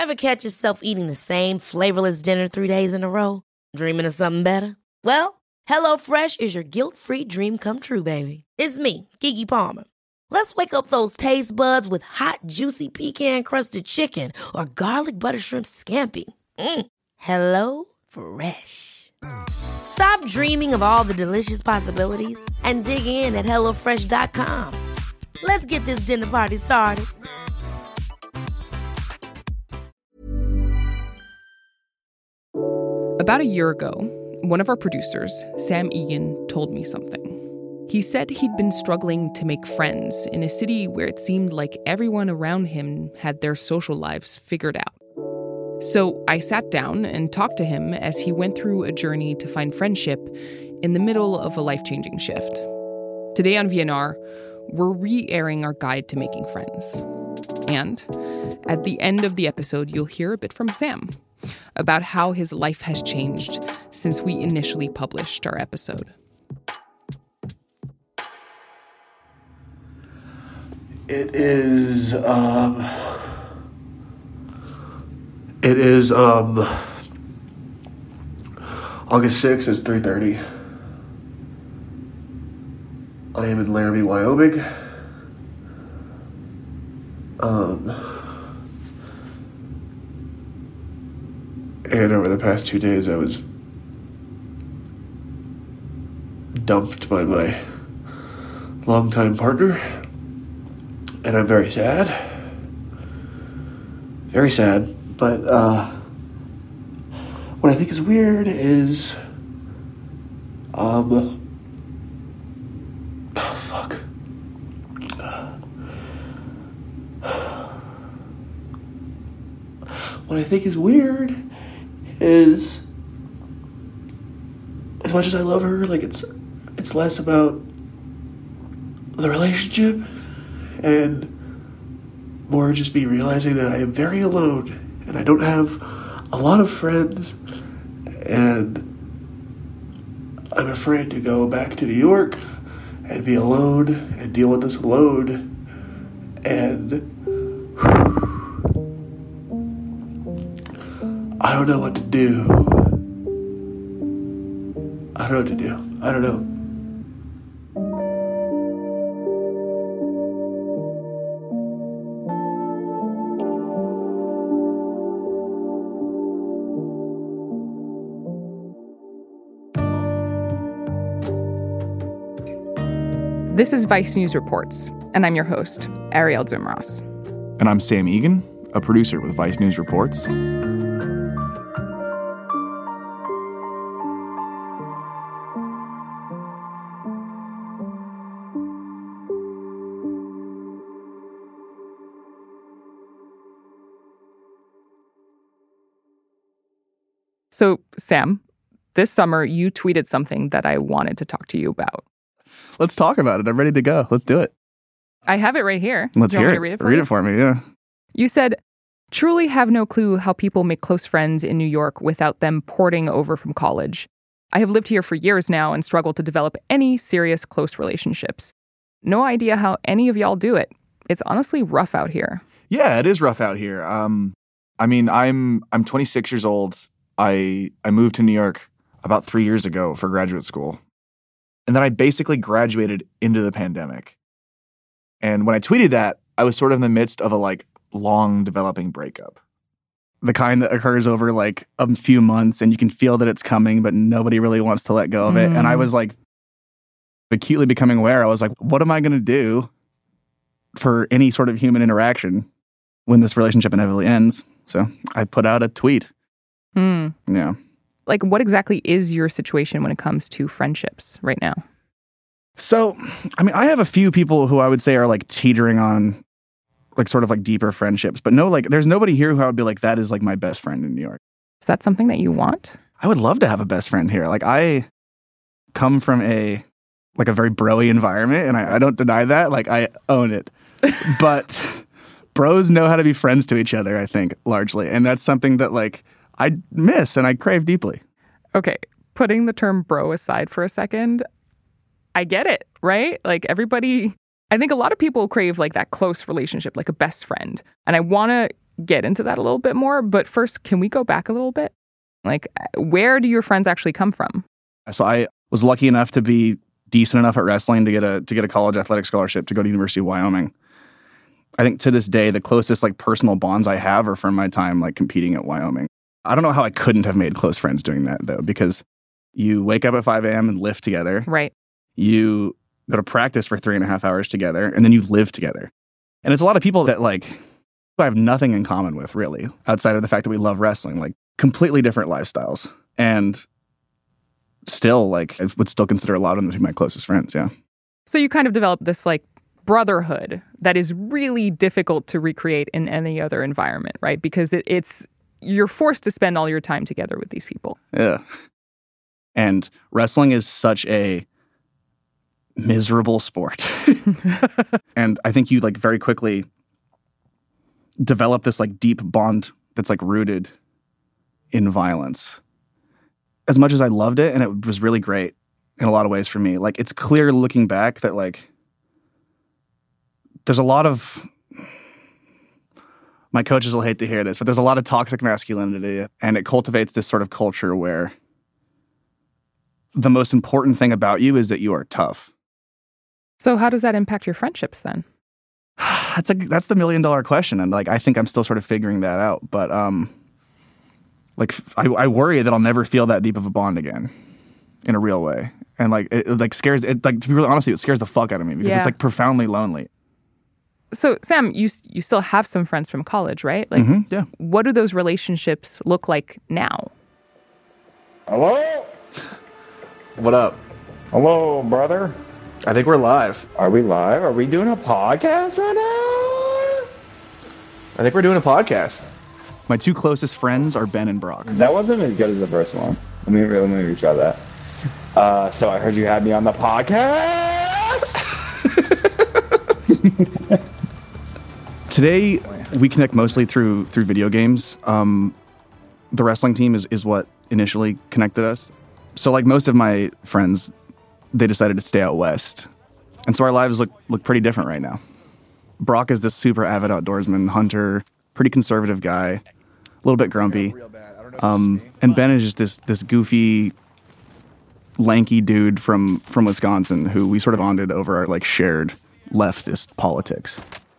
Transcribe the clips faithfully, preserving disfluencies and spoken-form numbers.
Ever catch yourself eating the same flavorless dinner three days in a row? Dreaming of something better? Well, HelloFresh is your guilt-free dream come true, baby. It's me, Keke Palmer. Let's wake up those taste buds with hot, juicy pecan-crusted chicken or garlic butter shrimp scampi. Mm. Hello Fresh. Stop dreaming of all the delicious possibilities and dig in at hello fresh dot com. Let's get this dinner party started. About a year ago, one of our producers, Sam Egan, told me something. He said he'd been struggling to make friends in a city where it seemed like everyone around him had their social lives figured out. So I sat down and talked to him as he went through a journey to find friendship in the middle of a life-changing shift. Today on V N R, we're re-airing our guide to making friends. And at the end of the episode, you'll hear a bit from Sam about how his life has changed since we initially published our episode. It is, um... It is, um... August sixth, it's three thirty. I am in Laramie, Wyoming. Um... And over the past two days, I was dumped by my longtime partner. And I'm very sad. Very sad. But uh, what I think is weird is... Um... Oh, fuck. What I think is weird is, as much as I love her, like, it's it's less about the relationship and more just me realizing that I am very alone and I don't have a lot of friends, and I'm afraid to go back to New York and be alone and deal with this alone. And I don't know what to do. I don't know what to do. I don't know. This is Vice News Reports, and I'm your host, Ariel Zumros. And I'm Sam Egan, a producer with Vice News Reports. So, Sam, this summer you tweeted something that I wanted to talk to you about. Let's talk about it. I'm ready to go. Let's do it. I have it right here. Let's Do you hear want it. me to read it for read you? it for me, yeah. You said, "Truly have no clue how people make close friends in New York without them porting over from college. I have lived here for years now and struggled to develop any serious close relationships. No idea how any of y'all do it. It's honestly rough out here." Yeah, it is rough out here. Um, I mean, I'm I'm twenty-six years old. I I moved to New York about three years ago for graduate school. And then I basically graduated into the pandemic. And when I tweeted that, I was sort of in the midst of a like long developing breakup. The kind that occurs over like a few months and you can feel that it's coming, but nobody really wants to let go of it. Mm. And I was like acutely becoming aware. I was like, what am I going to do for any sort of human interaction when this relationship inevitably ends? So I put out a tweet. Mm. Yeah. Like, what exactly is your situation when it comes to friendships right now? So, I mean, I have a few people who I would say are like teetering on like sort of like deeper friendships, but no, like there's nobody here who I would be like, that is like my best friend in New York. Is that something that you want? I would love to have a best friend here. Like I come from a, like a very bro-y environment and I, I don't deny that. Like I own it, but bros know how to be friends to each other, I think, largely. And that's something that like I miss and I crave deeply. Okay, putting the term bro aside for a second, I get it, right? Like everybody, I think a lot of people crave like that close relationship, like a best friend. And I want to get into that a little bit more. But first, can we go back a little bit? Like, where do your friends actually come from? So I was lucky enough to be decent enough at wrestling to get a to get a college athletic scholarship to go to the University of Wyoming. I think to this day, the closest like personal bonds I have are from my time like competing at Wyoming. I don't know how I couldn't have made close friends doing that though, because you wake up at five a.m. and lift together. Right. You go to practice for three and a half hours together, and then you live together. And it's a lot of people that like I have nothing in common with really, outside of the fact that we love wrestling, like completely different lifestyles. And still, like, I would still consider a lot of them to be my closest friends, yeah. So you kind of developed this, like, brotherhood that is really difficult to recreate in any other environment, right? Because it, it's, you're forced to spend all your time together with these people. Yeah. And wrestling is such a miserable sport. And I think you, like, very quickly develop this, like, deep bond that's, like, rooted in violence. As much as I loved it, and it was really great in a lot of ways for me, like, it's clear looking back that, like, there's a lot of, my coaches will hate to hear this, but there's a lot of toxic masculinity, and it cultivates this sort of culture where the most important thing about you is that you are tough. So how does that impact your friendships then? That's a, that's the million dollar question. And like, I think I'm still sort of figuring that out. But um, like, I, I worry that I'll never feel that deep of a bond again in a real way. And like, it, it like scares, it like, to be really honest with you, it scares the fuck out of me because yeah. it's like profoundly lonely. So Sam, you you still have some friends from college, right? Like, mm-hmm, yeah. What do those relationships look like now? Hello? What up? Hello, brother. I think we're live. Are we live? Are we doing a podcast right now? I think we're doing a podcast. My two closest friends are Ben and Brock. That wasn't as good as the first one. Let me, let me retry that. Uh, so I heard you had me on the podcast. Today, we connect mostly through through video games. Um, the wrestling team is, is what initially connected us. So like most of my friends, they decided to stay out west. And so our lives look look pretty different right now. Brock is this super avid outdoorsman, hunter, pretty conservative guy, a little bit grumpy. Um, and Ben is just this this goofy, lanky dude from, from Wisconsin who we sort of bonded over our like shared leftist politics.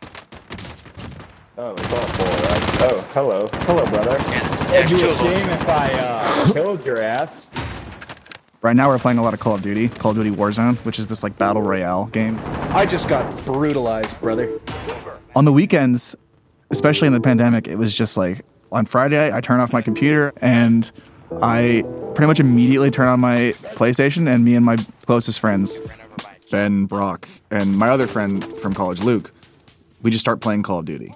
Oh, it's all full, right? Oh, hello. Hello, brother. It'd be a shame if I uh, killed your ass. Right now we're playing a lot of Call of Duty, Call of Duty Warzone, which is this like battle royale game. I just got brutalized, brother. On the weekends, especially in the pandemic, it was just like on Friday I turn off my computer and I pretty much immediately turn on my PlayStation, and me and my closest friends, Ben, Brock, and my other friend from college, Luke, we just start playing Call of Duty.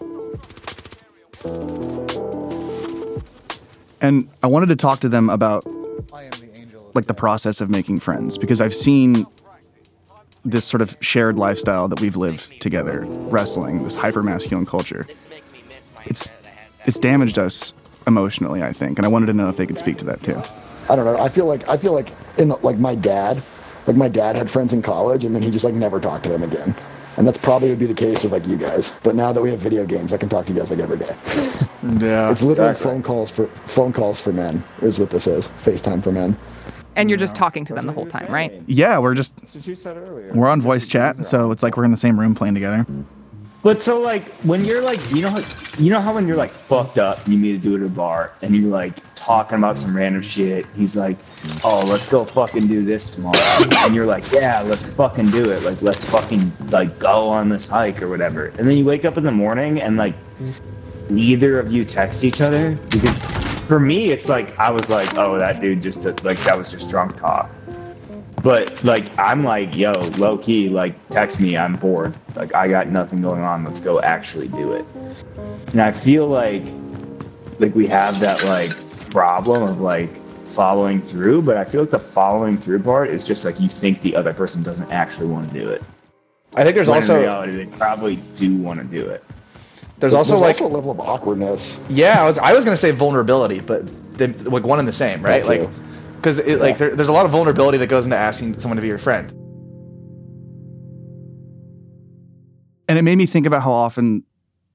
And I wanted to talk to them about like the process of making friends, because I've seen this sort of shared lifestyle that we've lived together, wrestling, this hyper-masculine culture. It's it's damaged us emotionally, I think, and I wanted to know if they could speak to that too. I don't know. I feel like I feel like in like my dad, like my dad had friends in college, and then he just like never talked to them again. And that's probably would be the case with like you guys. But now that we have video games, I can talk to you guys like every day. Yeah, it's literally exactly. phone calls for phone calls for men is what this is. FaceTime for men. And you're just talking to them the whole time, right? Yeah, we're just That's what you said earlier. we're on voice chat, so it's like we're in the same room playing together. But so like when you're like, you know, how, you know how when you're like fucked up, and you meet a dude at a bar, and you're like talking about some random shit. He's like, "Oh, let's go fucking do this tomorrow," and you're like, "Yeah, let's fucking do it. Like, let's fucking like go on this hike or whatever." And then you wake up in the morning, and like neither of you text each other, because for me, it's like I was like, "Oh, that dude just took, like that was just drunk talk." But, like, I'm like, yo, low-key, like, text me, I'm bored. Like, I got nothing going on, let's go actually do it. And I feel like, like, we have that, like, problem of, like, following through, but I feel like the following through part is just, like, you think the other person doesn't actually want to do it. I think there's when also... in reality, they probably do want to do it. There's also, There's like... also a level of awkwardness. Yeah, I was I was going to say vulnerability, but they, like one and the same, right? That too. Like... Because yeah. like there, there's a lot of vulnerability that goes into asking someone to be your friend. And it made me think about how often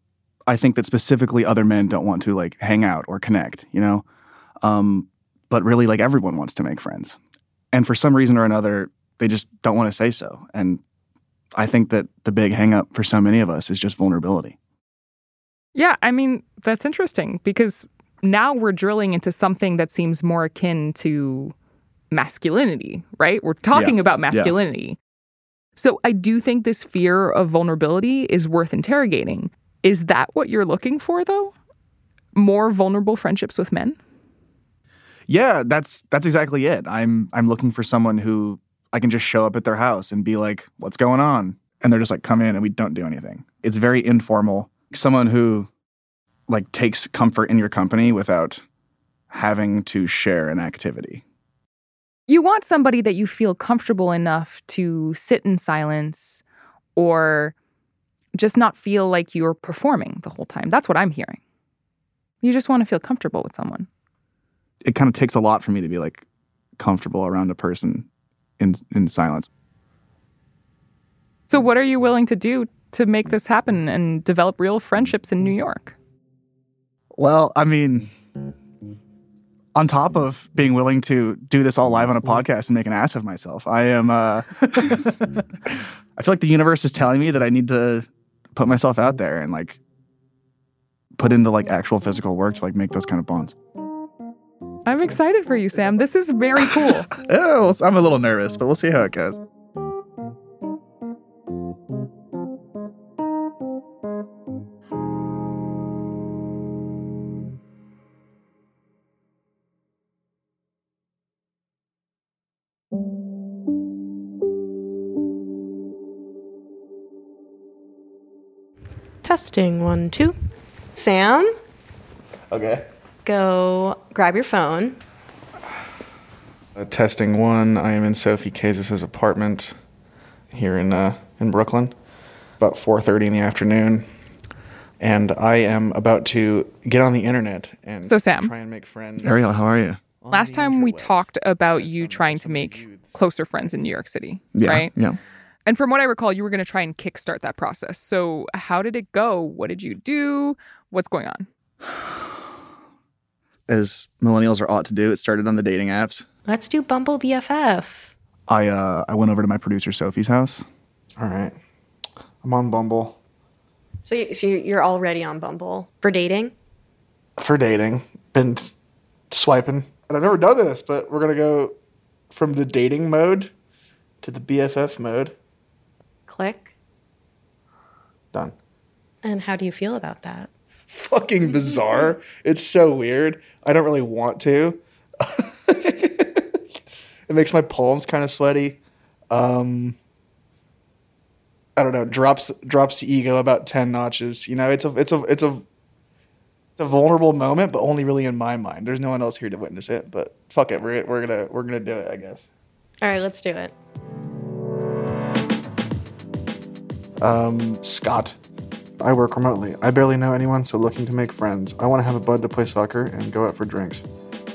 I think that specifically other men don't want to like hang out or connect, you know? Um, but really like everyone wants to make friends. And for some reason or another, they just don't want to say so. And I think that the big hang up for so many of us is just vulnerability. Yeah, I mean, that's interesting because now we're drilling into something that seems more akin to masculinity, right? We're talking Yeah. about masculinity. Yeah. So I do think this fear of vulnerability is worth interrogating. Is that what you're looking for, though? More vulnerable friendships with men? Yeah, that's that's exactly it. I'm I'm looking for someone who I can just show up at their house and be like, "What's going on?" And they're just like, "Come in," and we don't do anything. It's very informal. Someone who like takes comfort in your company without having to share an activity. You want somebody that you feel comfortable enough to sit in silence or just not feel like you're performing the whole time. That's what I'm hearing. You just want to feel comfortable with someone. It kind of takes a lot for me to be like comfortable around a person in in silence. So what are you willing to do to make this happen and develop real friendships in New York? Well, I mean, on top of being willing to do this all live on a podcast and make an ass of myself, I am, uh, I feel like the universe is telling me that I need to put myself out there and like put in the like actual physical work to like make those kind of bonds. I'm excited for you, Sam. This is very cool. Oh, I'm a little nervous, but we'll see how it goes. Testing, one, two. Sam, Okay. go grab your phone. Uh, testing one. I am in Sophie Kazis' apartment here in uh, in Brooklyn, about four thirty in the afternoon, and I am about to get on the internet and So, Sam. try and make friends. Ariel, how are you? on Last the time we interwebs. talked about As you some- trying to some make youths. closer friends in New York City, Yeah, right? yeah. And from what I recall, you were going to try and kickstart that process. So how did it go? What did you do? What's going on? As millennials are ought to do, it started on the dating apps. Let's do Bumble B F F. I uh, I went over to my producer Sophie's house. All right. I'm on Bumble So, you, so you're already on Bumble for dating? for dating. Been swiping, and I've never done this, but we're gonna go from the dating mode to the B F F mode. Click. Done. And how do you feel about that? Fucking bizarre. It's so weird. I don't really want to. It makes my palms kind of sweaty. Um, I don't know. Drops drops the ego about ten notches. You know, it's a it's a it's a it's a vulnerable moment, but only really in my mind. There's no one else here to witness it. But fuck it, we're we're gonna we're gonna do it. I guess. All right, let's do it. Um, Scott. I work remotely. I barely know anyone, so looking to make friends. I want to have a bud to play soccer and go out for drinks.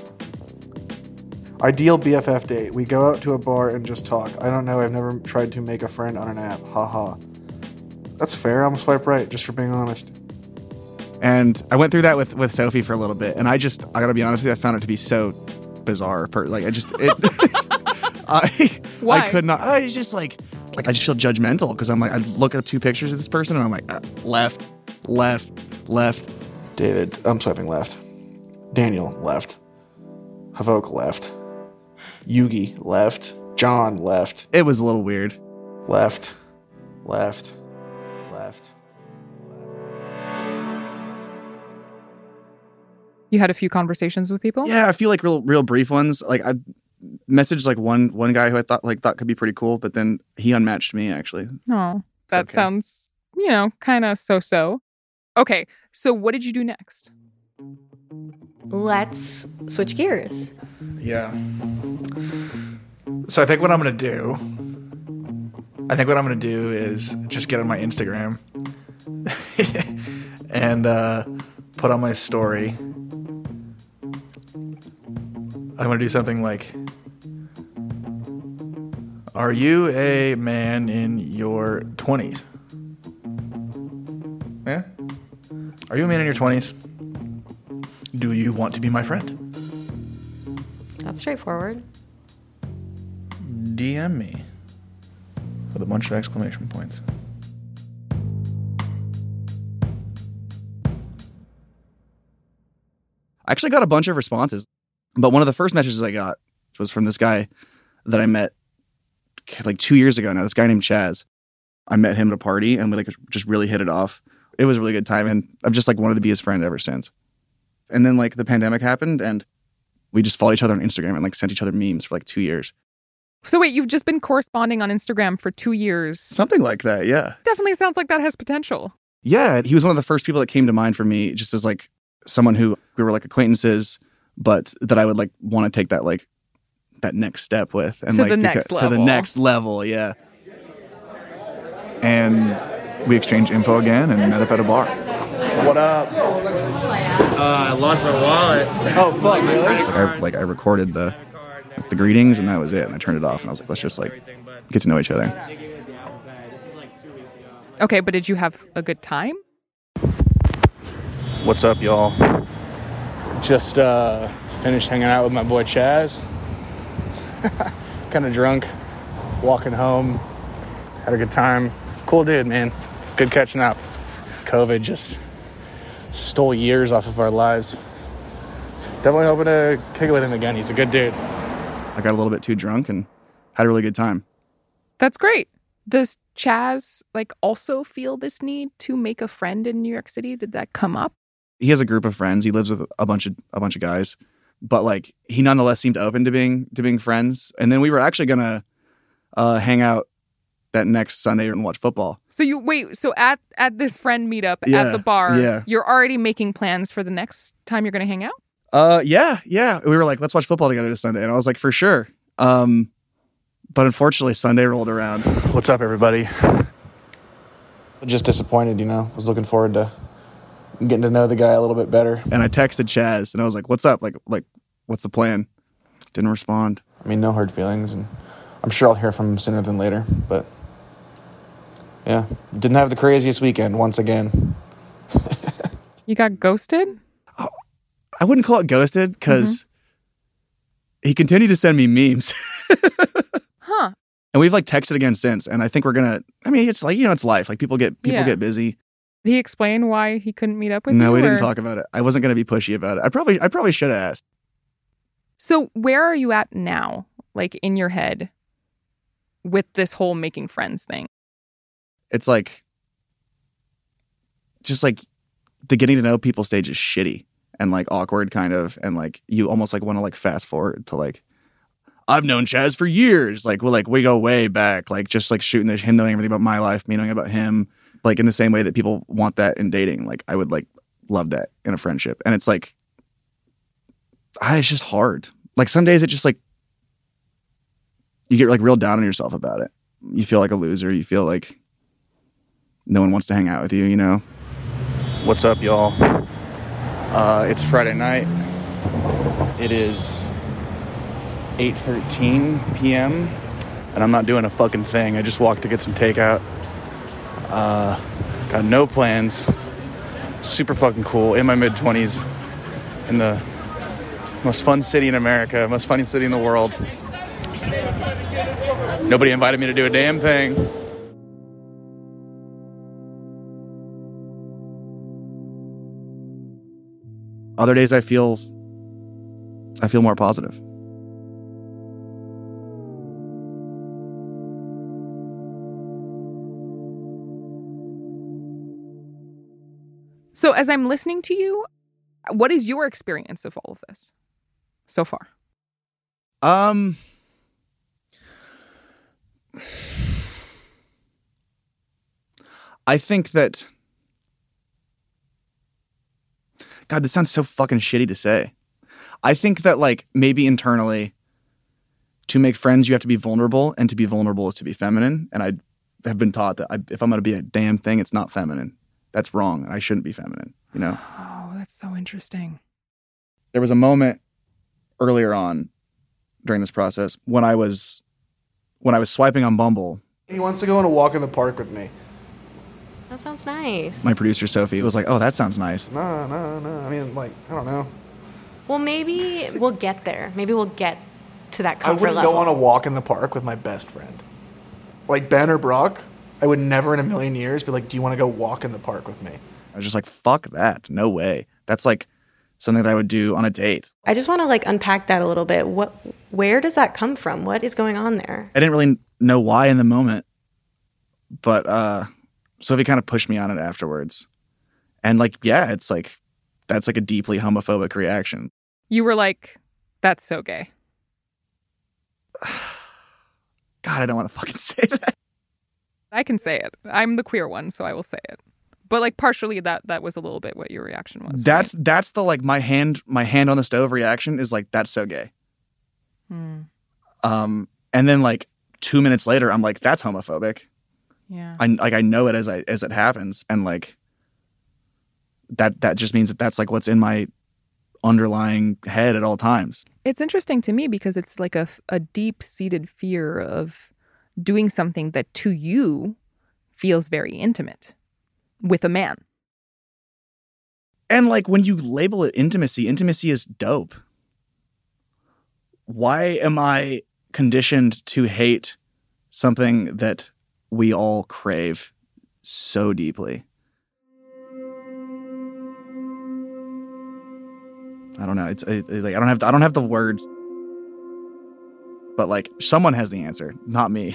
Ideal B F F date. We go out to a bar and just talk. I don't know. I've never tried to make a friend on an app. Ha ha. That's fair. I'm swipe right, just for being honest. And I went through that with, with Sophie for a little bit, and I just I gotta be honest with you, I found it to be so bizarre. Per, like I just it, I Why? I could not. I was just like like I just feel judgmental because I'm like I look at two pictures of this person and I'm like uh, left, left, left. David, I'm swiping left. Daniel, left. Havok, left. Yugi, left. John, left. It was a little weird. Left. Left. Left. You had a few conversations with people? Yeah, I feel like real real brief ones. Like I messaged like one one guy who I thought like thought could be pretty cool, but then he unmatched me actually. Oh, that okay. sounds, you know, kind of so-so. Okay, so what did you do next? Let's switch gears. Yeah. So I think what I'm going to do, I think what I'm going to do is just get on my Instagram and uh, put on my story. I'm going to do something like, are you a man in your twenties? Yeah? Are you a man in your twenties? Do you want to be my friend? That's straightforward. D M me with a bunch of exclamation points. I actually got a bunch of responses, but one of the first messages I got was from this guy that I met like two years ago now, this guy named Chaz. I met him at a party and we like just really hit it off. It was a really good time and I've just like wanted to be his friend ever since. And then like the pandemic happened and we just followed each other on Instagram and like sent each other memes for like two years. So wait, you've just been corresponding on Instagram for two years? Something like that, yeah. Definitely sounds like that has potential. Yeah, he was one of the first people that came to mind for me just as like someone who we were like acquaintances, but that I would like want to take that like that next step with. And to like the next beca- level. To the next level, yeah. And we exchanged info again and met up at a bar. What up? Uh, I lost my wallet. Oh, fuck, really? Like I, like I recorded the like, the greetings and that was it. And I turned it off and I was like, let's just like get to know each other. Okay, but did you have a good time? What's up, y'all? Just uh, finished hanging out with my boy Chaz. Kind of drunk, walking home. Had a good time. Cool dude, man. Good catching up. COVID just stole years off of our lives. Definitely hoping to kick it with him again. He's a good dude. I got a little bit too drunk and had a really good time. That's great. Does Chaz like also feel this need to make a friend in New York City? Did that come up? He has a group of friends. He lives with a bunch of a bunch of guys, but like he nonetheless seemed open to being to being friends. And then we were actually gonna uh, hang out that next Sunday and watch football. So you wait. So at at this friend meetup Yeah, at the bar, yeah. you're already making plans for the next time you're going to hang out? Uh, yeah, yeah. We were like, let's watch football together this Sunday, and I was like, for sure. Um, but unfortunately, Sunday rolled around. What's up, everybody? Just disappointed, you know. Was looking forward to getting to know the guy a little bit better. And I texted Chaz, and I was like, what's up? Like, like, what's the plan? Didn't respond. I mean, no hard feelings, and I'm sure I'll hear from him sooner than later, but yeah, didn't have the craziest weekend once again. You got ghosted? Oh, I wouldn't call it ghosted because mm-hmm. he continued to send me memes. Huh. And we've like texted again since, and I think we're gonna. I mean, it's like you know, it's life. Like people get people Yeah. get busy. Did he explain why he couldn't meet up with No, you? we or- didn't talk about it. I wasn't gonna be pushy about it. I probably, I probably should have asked. So where are you at now, like in your head, with this whole making friends thing? It's like, just like the getting to know people stage is shitty and like awkward kind of, and like you almost like want to like fast forward to like, I've known Chaz for years. Like we're like we go way back, like just like shooting the, him knowing everything about my life, me knowing about him, like in the same way that people want that in dating. Like I would like love that in a friendship, and it's like, ah, it's just hard. Like some days it just like you get like real down on yourself about it. You feel like a loser. You feel like no one wants to hang out with you, you know? What's up, y'all? Uh, it's Friday night. It is eight thirteen p.m. and I'm not doing a fucking thing. I just walked to get some takeout. Uh, got no plans. Super fucking cool. In my mid-twenties. In the most fun city in America. Most fun city in the world. Nobody invited me to do a damn thing. Other days I feel I feel more positive. So as I'm listening to you, what is your experience of all of this so far? Um I think that God, this sounds so fucking shitty to say. I think that like maybe internally to make friends you have to be vulnerable, and to be vulnerable is to be feminine, and I have been taught that I, if I'm going to be a damn thing, it's not feminine. That's wrong. I shouldn't be feminine, you know? Oh, that's so interesting. There was a moment earlier on during this process when I was when I was swiping on Bumble. He wants to go on a walk in the park with me. that sounds nice. My producer, Sophie, was like, oh, that sounds nice. No, no, no. I mean, like, I don't know. Well, maybe we'll get there. Maybe we'll get to that I comfort wouldn't level. go on a walk in the park with my best friend. Like Ben or Brock, I would never in a million years be like, do you want to go walk in the park with me? I was just like, fuck that. No way. That's like something that I would do on a date. I just want to like unpack that a little bit. What, where does that come from? What is going on there? I didn't really know why in the moment, but uh, Sophie kind of pushed me on it afterwards. And like, yeah, it's like, that's like a deeply homophobic reaction. You were like, that's so gay. God, I don't want to fucking say that. I can say it. I'm the queer one, so I will say it. But like partially that that was a little bit what your reaction was. That's right? that's the like my hand my hand on the stove reaction is like, that's so gay. Hmm. Um, and then like two minutes later, I'm like, that's homophobic. Yeah. I like I know it as I as it happens, and like that that just means that that's like what's in my underlying head at all times. It's interesting to me because it's like a, a deep-seated fear of doing something that to you feels very intimate with a man. And like when you label it intimacy, intimacy is dope. Why am I conditioned to hate something that we all crave so deeply? I don't know. It's it, it, like I don't have I don't have the words, but like someone has the answer, not me.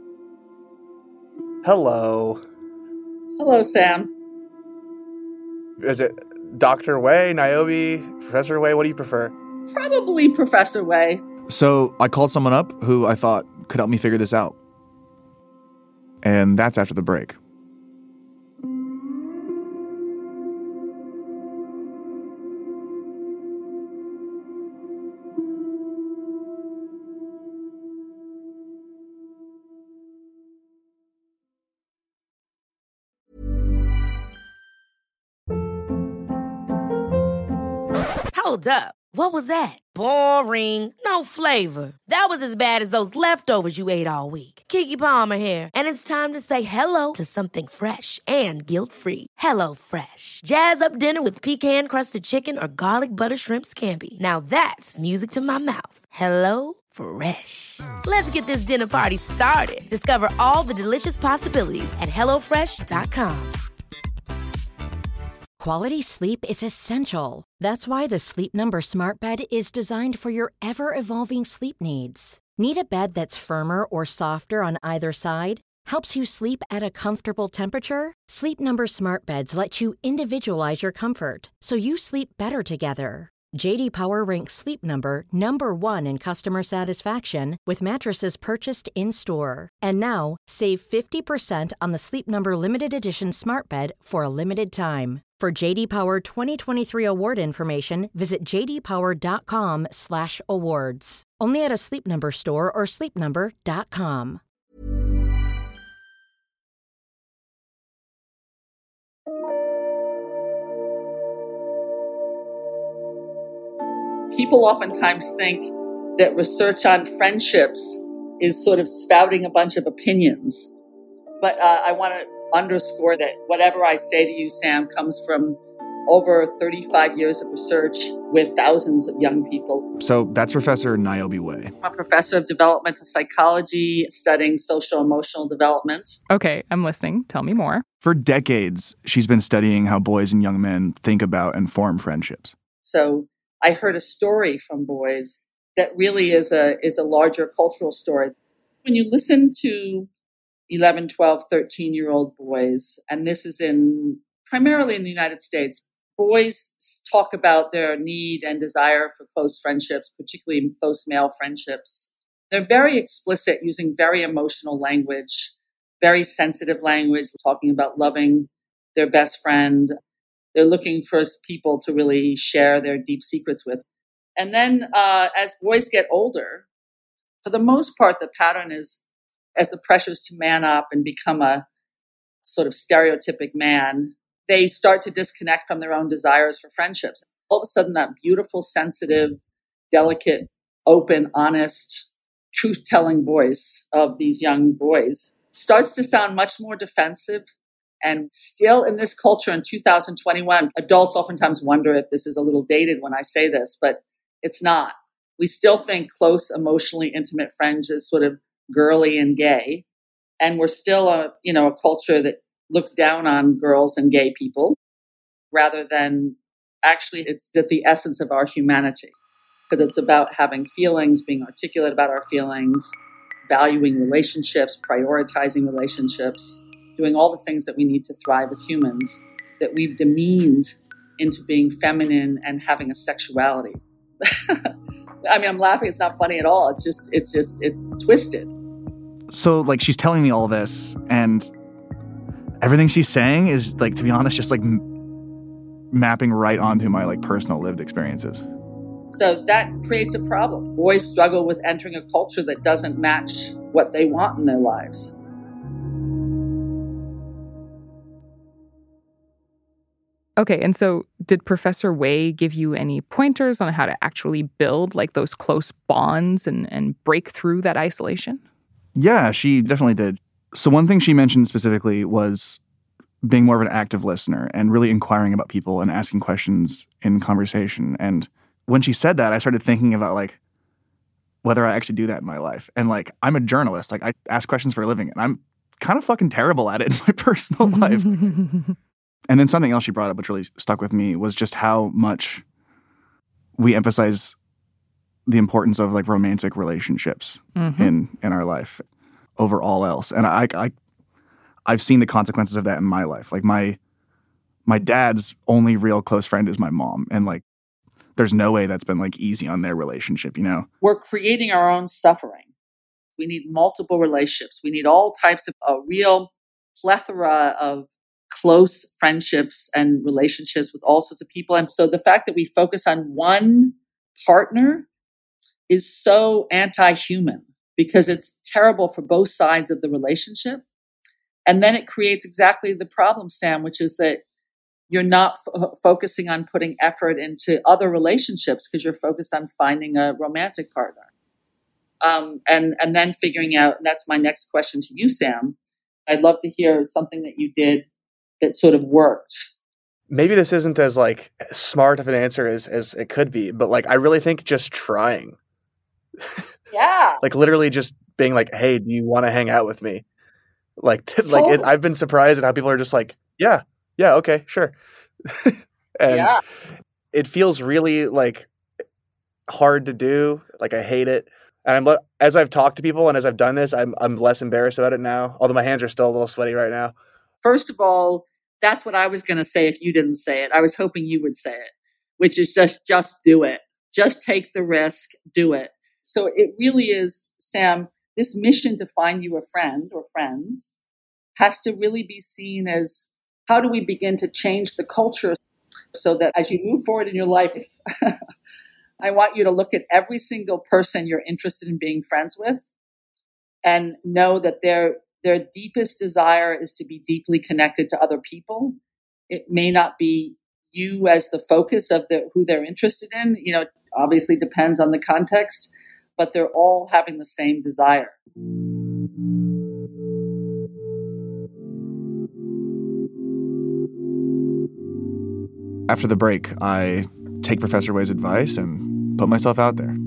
Hello. Hello, Sam. Is it Doctor Way, Niobe, Professor Way? What do you prefer? Probably Professor Way. So I called someone up who I thought could help me figure this out. And that's after the break. Hold up. What was that? Boring. No flavor. That was as bad as those leftovers you ate all week. Keke Palmer here, and it's time to say hello to something fresh and guilt-free. Hello Fresh. Jazz up dinner with pecan-crusted chicken or garlic butter shrimp scampi. Now that's music to my mouth. Hello Fresh. Let's get this dinner party started. Discover all the delicious possibilities at hello fresh dot com. Quality sleep is essential. That's why the Sleep Number Smart Bed is designed for your ever-evolving sleep needs. Need a bed that's firmer or softer on either side? Helps you sleep at a comfortable temperature? Sleep Number Smart Beds let you individualize your comfort, so you sleep better together. J D Power ranks Sleep Number number one in customer satisfaction with mattresses purchased in-store. And now, save fifty percent on the Sleep Number Limited Edition Smart Bed for a limited time. For J D Power twenty twenty-three award information, visit j d power dot com slash awards. Only at a Sleep Number store or sleep number dot com. People oftentimes think that research on friendships is sort of spouting a bunch of opinions. But uh, I want to underscore that whatever I say to you, Sam, comes from over thirty-five years of research with thousands of young people. So that's Professor Niobe Way. I'm a professor of developmental psychology studying social emotional development. Okay, I'm listening. Tell me more. For decades, she's been studying how boys and young men think about and form friendships. So I heard a story from boys that really is a is a larger cultural story. When you listen to eleven, twelve, thirteen-year-old boys, and this is in primarily in the United States, boys talk about their need and desire for close friendships, particularly close male friendships. They're very explicit, using very emotional language, very sensitive language, talking about loving their best friend. They're looking for people to really share their deep secrets with. And then uh, as boys get older, for the most part, the pattern is as the pressures to man up and become a sort of stereotypic man, they start to disconnect from their own desires for friendships. All of a sudden, that beautiful, sensitive, delicate, open, honest, truth-telling voice of these young boys starts to sound much more defensive, And still in this culture in two thousand twenty-one, adults oftentimes wonder if this is a little dated when I say this, but it's not. We still think close, emotionally intimate friends is sort of girly and gay. And we're still a, you know, a culture that looks down on girls and gay people rather than actually it's at the essence of our humanity. Because it's about having feelings, being articulate about our feelings, valuing relationships, prioritizing relationships, doing all the things that we need to thrive as humans that we've demeaned into being feminine and having a sexuality. I mean, I'm laughing. It's not funny at all. It's just, it's just, it's twisted. So, like, she's telling me all this, and everything she's saying is, like, to be honest, just, like, m- mapping right onto my, like, personal lived experiences. So that creates a problem. Boys struggle with entering a culture that doesn't match what they want in their lives. Okay, and so did Professor Wei give you any pointers on how to actually build like those close bonds and, and break through that isolation? Yeah, she definitely did. So one thing she mentioned specifically was being more of an active listener and really inquiring about people and asking questions in conversation. And when she said that, I started thinking about like whether I actually do that in my life. And like, I'm a journalist. Like I ask questions for a living and I'm kind of fucking terrible at it in my personal life. And then something else she brought up, which really stuck with me, was just how much we emphasize the importance of like romantic relationships mm-hmm. in, in our life over all else. And I, I, I've seen the consequences of that in my life. Like my, my dad's only real close friend is my mom. And like, there's no way that's been like easy on their relationship, you know? We're creating our own suffering. We need multiple relationships. We need all types of a real plethora of close friendships and relationships with all sorts of people. And so the fact that we focus on one partner is so anti-human because it's terrible for both sides of the relationship. And then it creates exactly the problem, Sam, which is that you're not f- focusing on putting effort into other relationships because you're focused on finding a romantic partner. Um, and, and then figuring out, and that's my next question to you, Sam. I'd love to hear something that you did that sort of worked. Maybe this isn't as like smart of an answer as, as it could be, but like, I really think just trying. Yeah. Like literally just being like, hey, do you want to hang out with me? Like, Totally. like it, I've been surprised at how people are just like, yeah, yeah, okay, sure. And yeah. It feels really like hard to do. Like I hate it. And I'm as I've talked to people and as I've done this, I'm I'm less embarrassed about it now. Although my hands are still a little sweaty right now. First of all, that's what I was going to say if you didn't say it. I was hoping you would say it, which is just just do it. Just take the risk, do it. So it really is, Sam, this mission to find you a friend or friends has to really be seen as how do we begin to change the culture so that as you move forward in your life, I want you to look at every single person you're interested in being friends with and know that their their deepest desire is to be deeply connected to other people. It may not be you as the focus of the who they're interested in. You know, it obviously depends on the context, but they're all having the same desire. After the break, I take Professor Wei's advice and put myself out there.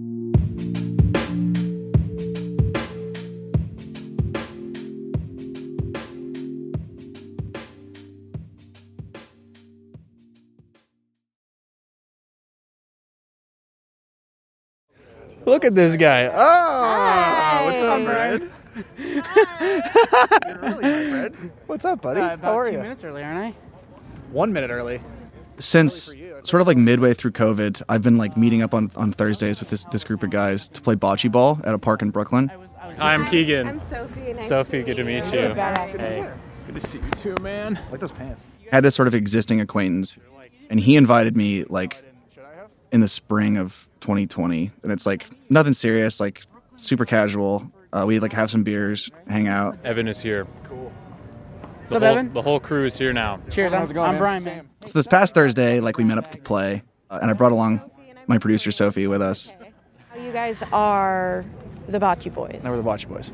Look at this guy. Oh, Hi. What's up, Brad? You're early, my friend. What's up, buddy? Uh, about How are two you? minutes early, aren't I? One minute early. Since sort of like midway through COVID, I've been like meeting up on, on Thursdays with this this group of guys to play bocce ball at a park in Brooklyn. Hi, I'm Keegan. I'm Sophie. Nice Sophie, to good to meet you. you. Hey. Good to see you too, man. I like those pants. Had this sort of existing acquaintance, and he invited me like in the spring of twenty twenty, and it's like nothing serious, like super casual. Uh, we like have some beers, hang out. Evan is here. Cool. The What's up, whole, Evan? The whole crew is here now. Cheers, I'm, I'm Brian, man. So this past Thursday, like we met up to play, uh, and I brought along my producer Sophie with us. You guys are the Bocce Boys. Now we're the Bocce Boys. Yeah.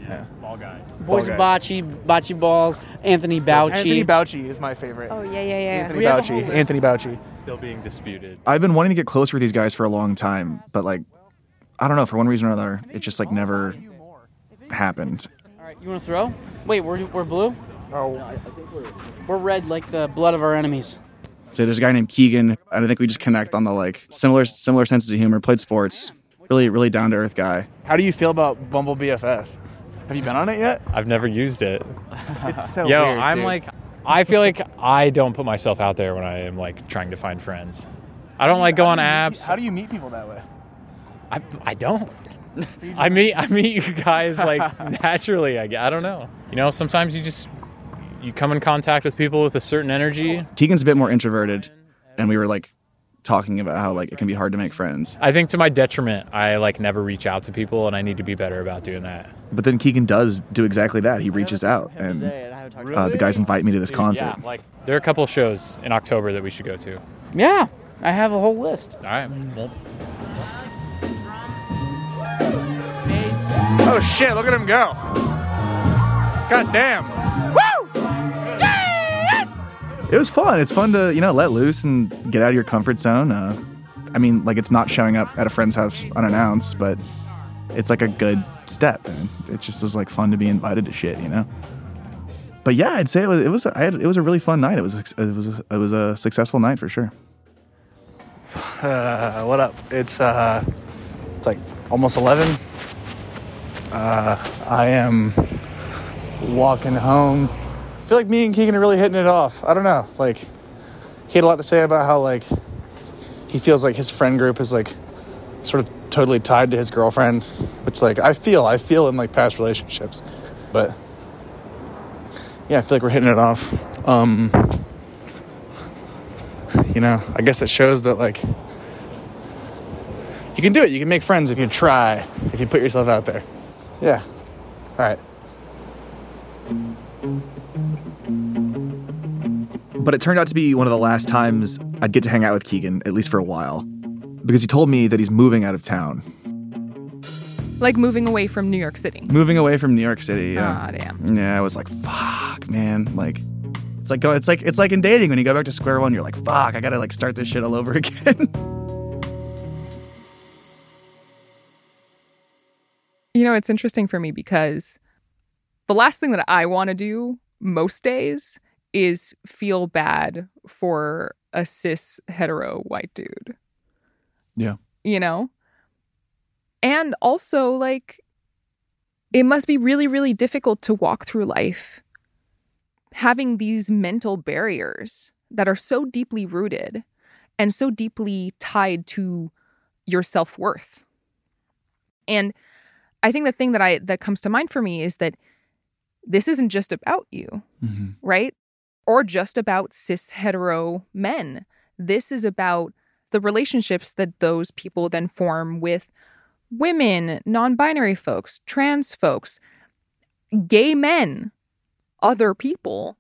Ball guys. Boys of Bocce, Bocce Balls, Anthony Bouchy. Anthony Bouchy is my favorite. Oh, yeah, yeah, yeah. Anthony We have a whole Bouchy. list. Anthony Bouchy. Still being disputed. I've been wanting to get closer with these guys for a long time, but like, I don't know, for one reason or another, it just like never happened. All right, you want to throw? Wait, we're, we're blue? Oh, We're red like the blood of our enemies. So there's a guy named Keegan, and I think we just connect on the like similar similar senses of humor. Played sports, really really down to earth guy. how do you feel about Bumble B F F? Have you been on it yet? I've never used it. It's so Yo, weird, I'm dude. like, I feel like I don't put myself out there when I am like trying to find friends. I don't like go on How do you meet- apps. How do you meet people that way? I, I don't. I meet I meet you guys like naturally. I, gue- I don't know. You know, sometimes you just you come in contact with people with a certain energy. Keegan's a bit more introverted, and we were like talking about how like it can be hard to make friends. I think to my detriment, I like never reach out to people, and I need to be better about doing that. But then Keegan does do exactly that. He reaches out, and uh, the guys invite me to this concert. Yeah, like there are a couple of shows in October that we should go to. Yeah, I have a whole list. All right. Well, Oh shit! Look at him go! God damn! It was fun. It's fun to, you know, let loose and get out of your comfort zone. Uh, I mean, like, it's not showing up at a friend's house unannounced, but it's like a good step. And it just is like fun to be invited to shit, you know. But yeah, I'd say it was. It was. I had, it was a really fun night. It was. It was. A, it was a successful night for sure. Uh, what up? It's uh, it's like almost eleven. Uh, I am walking home. I feel like me and Keegan are really hitting it off. I don't know. Like, he had a lot to say about how like he feels like his friend group is like sort of totally tied to his girlfriend, which like I feel. I feel in like past relationships, but yeah, I feel like we're hitting it off. Um, you know, I guess it shows that like you can do it. You can make friends if you try, if you put yourself out there. Yeah. All right. But it turned out to be one of the last times I'd get to hang out with Keegan, at least for a while, because he told me that he's moving out of town. Like moving away from New York City. Moving away from New York City. Yeah. Ah, damn. Yeah, I was like, fuck, man. Like, it's like go. It's like it's like in dating when you go back to square one. You're like, fuck, I gotta like start this shit all over again. You know, it's interesting for me because the last thing that I want to do most days is feel bad for a cis hetero white dude. Yeah. You know? And also, like, it must be really, really difficult to walk through life having these mental barriers that are so deeply rooted and so deeply tied to your self-worth. And I think the thing that I that comes to mind for me is that this isn't just about you, mm-hmm. right? Or just about cis hetero men. This is about the relationships that those people then form with women, non-binary folks, trans folks, gay men, other people.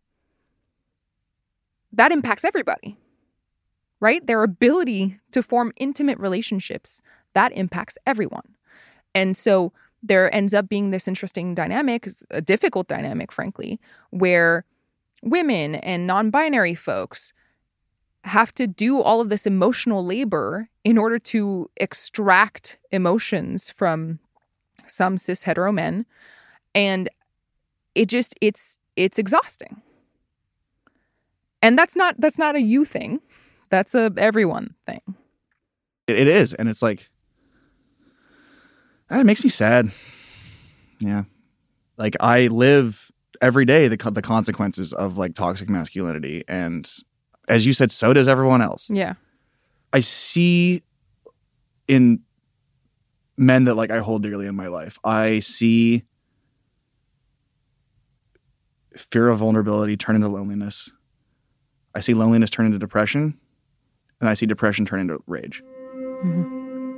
That impacts everybody, right? Their ability to form intimate relationships, that impacts everyone. And so there ends up being this interesting dynamic, a difficult dynamic, frankly, where women and non-binary folks have to do all of this emotional labor in order to extract emotions from some cis hetero men. And it just, it's, it's exhausting. And that's not, that's not a you thing. That's a everyone thing. It, it is. And it's like, it makes me sad. Yeah. Like I live every day the the consequences of like toxic masculinity. And as you said, so does everyone else. Yeah. I see in men that like I hold dearly in my life, I see fear of vulnerability turn into loneliness. I see loneliness turn into depression. And I see depression turn into rage. Mm-hmm.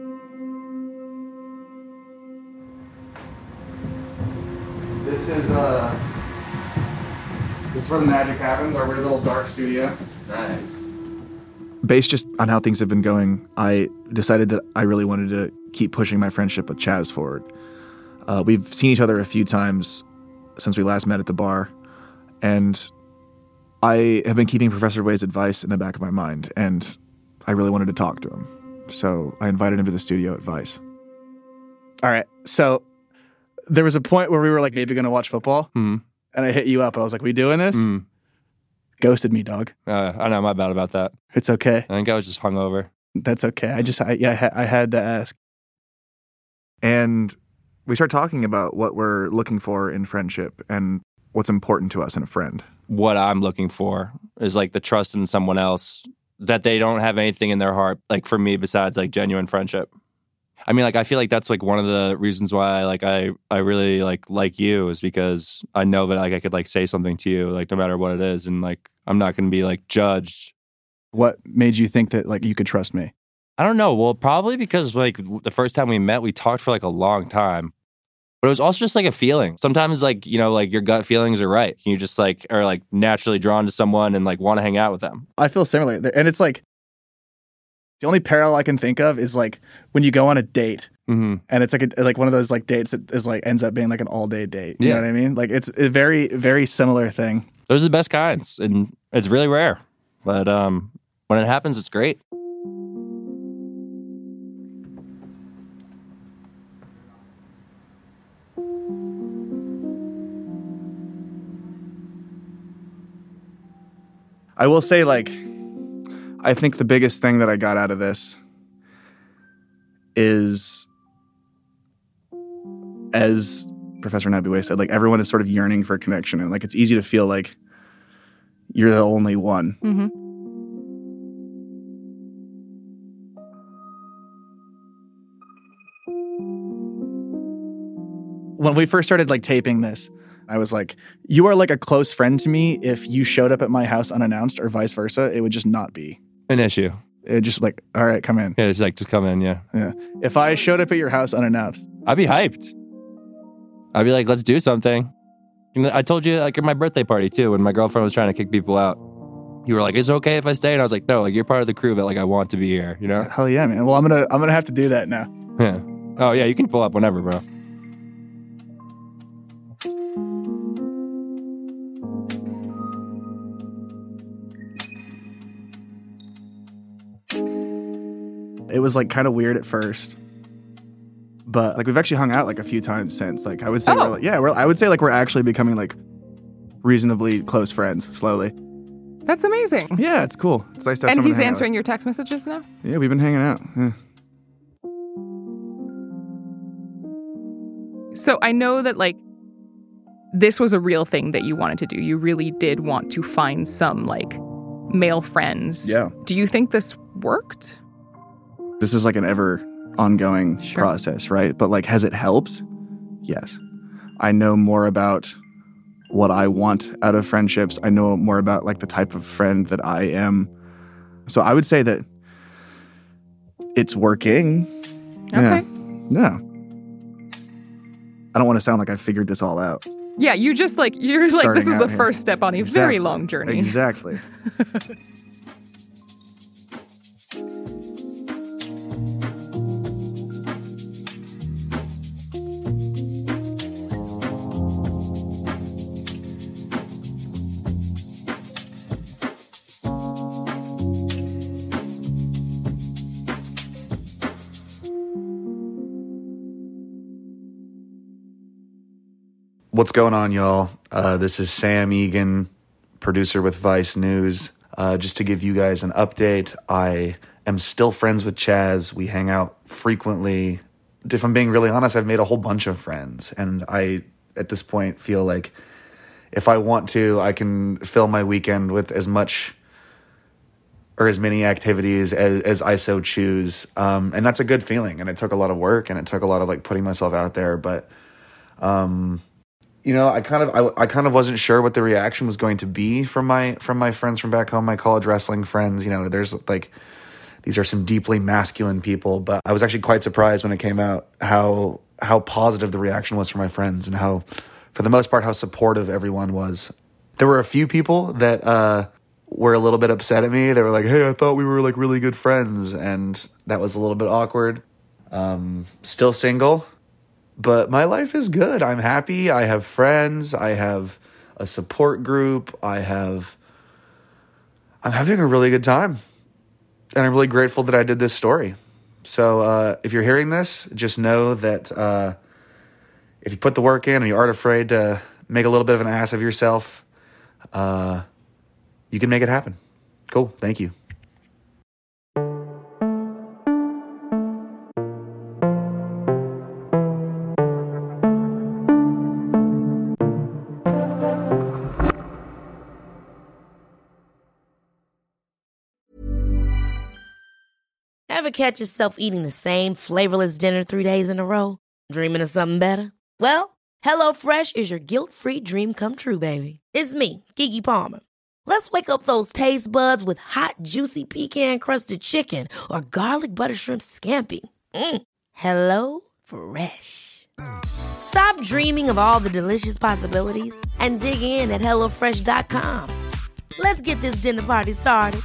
This is uh, this is where the magic happens. Our weird little dark studio. Nice. Based just on how things have been going, I decided that I really wanted to keep pushing my friendship with Chaz forward. Uh, we've seen each other a few times since we last met at the bar. And I have been keeping Professor Way's advice in the back of my mind, and I really wanted to talk to him. So I invited him to the studio at Vice. All right. So there was a point where we were like maybe going to watch football, mm-hmm. and I hit you up. I was like, we doing this? Mm. Ghosted me, dog. Uh, I know, my bad about that. It's okay. I think I was just hungover. That's okay. I just, I, yeah, I had to ask. And we start talking about what we're looking for in friendship and what's important to us in a friend. What I'm looking for is like the trust in someone else, that they don't have anything in their heart, like for me, besides like genuine friendship. I mean, like, I feel like that's like one of the reasons why like I, I really like like you, is because I know that like I could like say something to you, like no matter what it is, and like I'm not going to be like judged. What made you think that like you could trust me? I don't know. Well, probably because like the first time we met, we talked for like a long time. But it was also just like a feeling. Sometimes like, you know, like your gut feelings are right. You just like are like naturally drawn to someone and like want to hang out with them. I feel similarly. And it's like, the only parallel I can think of is like when you go on a date, mm-hmm. and it's like a, like one of those like dates that is like ends up being like an all day date. You yeah. know what I mean? Like it's a very, very similar thing. Those are the best kinds, and it's really rare. But um, when it happens, it's great. I will say, like, I think the biggest thing that I got out of this is, as Professor Nabiwe said, like, everyone is sort of yearning for a connection. And, like, it's easy to feel like you're the only one. Mm-hmm. When we first started, like, taping this, I was like, you are like a close friend to me. If you showed up at my house unannounced or vice versa, it would just not be an issue. It just like, all right, come in. Yeah, it's like, just come in, yeah. Yeah. If I showed up at your house unannounced, I'd be hyped. I'd be like, let's do something. I told you like at my birthday party too, when my girlfriend was trying to kick people out. You were like, is it okay if I stay? And I was like, no, like you're part of the crew, but like I want to be here, you know? Hell yeah, man. Well, I'm gonna I'm gonna have to do that now. Yeah. Oh yeah, you can pull up whenever, bro. It was like kind of weird at first, but like we've actually hung out like a few times since. Like I would say, oh. we're like, yeah, we're, I would say like we're actually becoming like reasonably close friends slowly. That's amazing. Yeah, it's cool. It's nice to have and someone he's to hang answering out your text messages now? with. Yeah, we've been hanging out. Yeah. So I know that like this was a real thing that you wanted to do. You really did want to find some like male friends. Yeah. Do you think this worked? This is like an ever ongoing Sure. process, right? But like, has it helped? Yes. I know more about what I want out of friendships. I know more about like the type of friend that I am. So I would say that it's working. Okay. Yeah. Yeah. I don't want to sound like I figured this all out. Yeah, you just like, you're like, Starting this is out the here. first step on a Exactly. very long journey. Exactly. What's going on, y'all? Uh, this is Sam Egan, producer with Vice News. Uh, just to give you guys an update, I am still friends with Chaz. We hang out frequently. If I'm being really honest, I've made a whole bunch of friends. And I, at this point, feel like if I want to, I can fill my weekend with as much or as many activities as, as I so choose. Um, and that's a good feeling. And it took a lot of work and it took a lot of like putting myself out there. But, um, you know, I kind of, I, I kind of wasn't sure what the reaction was going to be from my, from my friends from back home, my college wrestling friends. You know, there's like, these are some deeply masculine people, but I was actually quite surprised when it came out how, how positive the reaction was from my friends and how, for the most part, how supportive everyone was. There were a few people that, uh, were a little bit upset at me. They were like, hey, I thought we were like really good friends. And that was a little bit awkward. Um, still single, But my life is good. I'm happy. I have friends. I have a support group. I have, I'm having a really good time. And I'm really grateful that I did this story. So uh, if you're hearing this, just know that uh, if you put the work in and you aren't afraid to make a little bit of an ass of yourself, uh, you can make it happen. Cool. Thank you. Ever catch yourself eating the same flavorless dinner three days in a row? Dreaming of something better? Well, HelloFresh is your guilt-free dream come true, baby. It's me, Keke Palmer. Let's wake up those taste buds with hot, juicy pecan-crusted chicken or garlic butter shrimp scampi. Mm. Hello Fresh. Stop dreaming of all the delicious possibilities and dig in at hello fresh dot com. Let's get this dinner party started.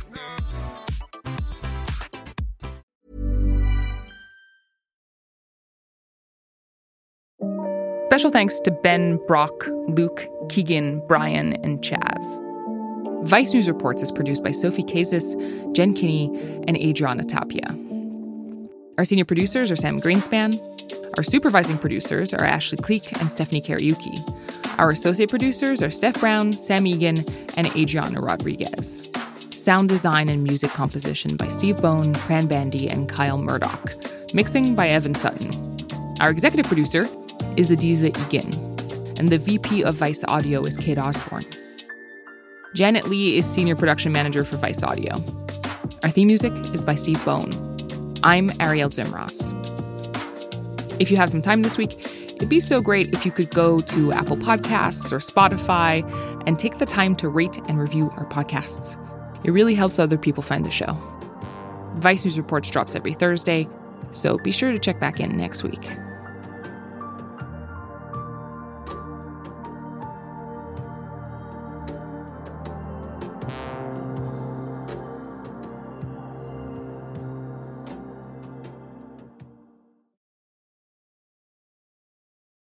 Special thanks to Ben, Brock, Luke, Keegan, Brian, and Chaz. Vice News Reports is produced by Sophie Kazis, Jen Kinney, and Adriana Tapia. Our senior producers are Sam Greenspan. Our supervising producers are Ashley Cleek and Stephanie Kariuki. Our associate producers are Steph Brown, Sam Egan, and Adriana Rodriguez. Sound design and music composition by Steve Bone, Pran Bandy, and Kyle Murdoch. Mixing by Evan Sutton. Our executive producer is Adiza Egan, and the V P of Vice Audio is Kate Osborne. Janet Lee is Senior Production Manager for Vice Audio. Our theme music is by Steve Bone. I'm Ariel Zimros. If you have some time this week, it'd be so great if you could go to Apple Podcasts or Spotify and take the time to rate and review our podcasts. It really helps other people find the show. Vice News Reports drops every Thursday, so be sure to check back in next week.